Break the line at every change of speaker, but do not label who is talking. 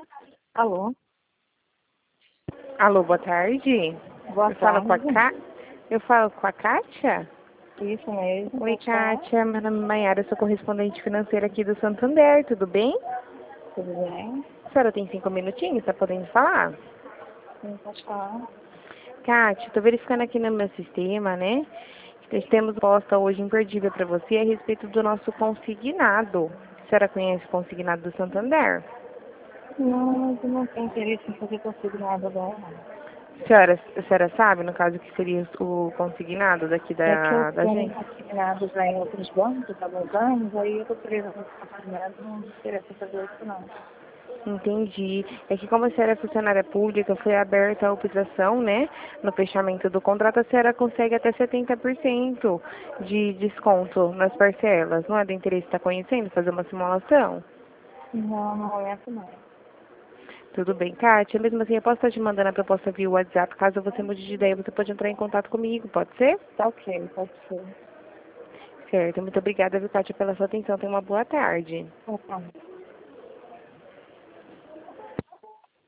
Alô?
Alô, boa tarde.
Boa
Eu falo
tarde.
com a Eu falo com a Kátia?
Isso mesmo.
Oi,
Pode falar?
Kátia. Meu nome é Mayara, eu sou correspondente financeira aqui do Santander, tudo bem?
Tudo bem?
A senhora tem 5 minutinhos, tá podendo falar?
Sim, pode falar.
Kátia, tô verificando aqui no meu sistema, né? Nós temos posta hoje imperdível para você a respeito do nosso consignado. A senhora conhece o consignado do Santander?
Não, mas eu não tenho interesse em fazer consignado agora, não.
A senhora sabe, no caso, que seria o consignado daqui
É que eu
da
tenho
agência?
consignado já em outros bancos há alguns anos, aí eu tô presa no consignado, não me interessa fazer isso, não.
Entendi. É que como a senhora é funcionária pública, foi aberta a operação, né? No fechamento do contrato, a senhora consegue até 70% de desconto nas parcelas. Não é do interesse estar conhecendo, fazer uma simulação?
Não, no momento não.
Tudo bem, Kátia. Mesmo assim, eu posso estar te mandando a proposta via WhatsApp. Caso você mude de ideia, você pode entrar em contato comigo, pode ser?
Tá ok, pode ser.
Certo. Muito obrigada, viu, Kátia, pela sua atenção. Tenha uma boa tarde.
Tá, tá.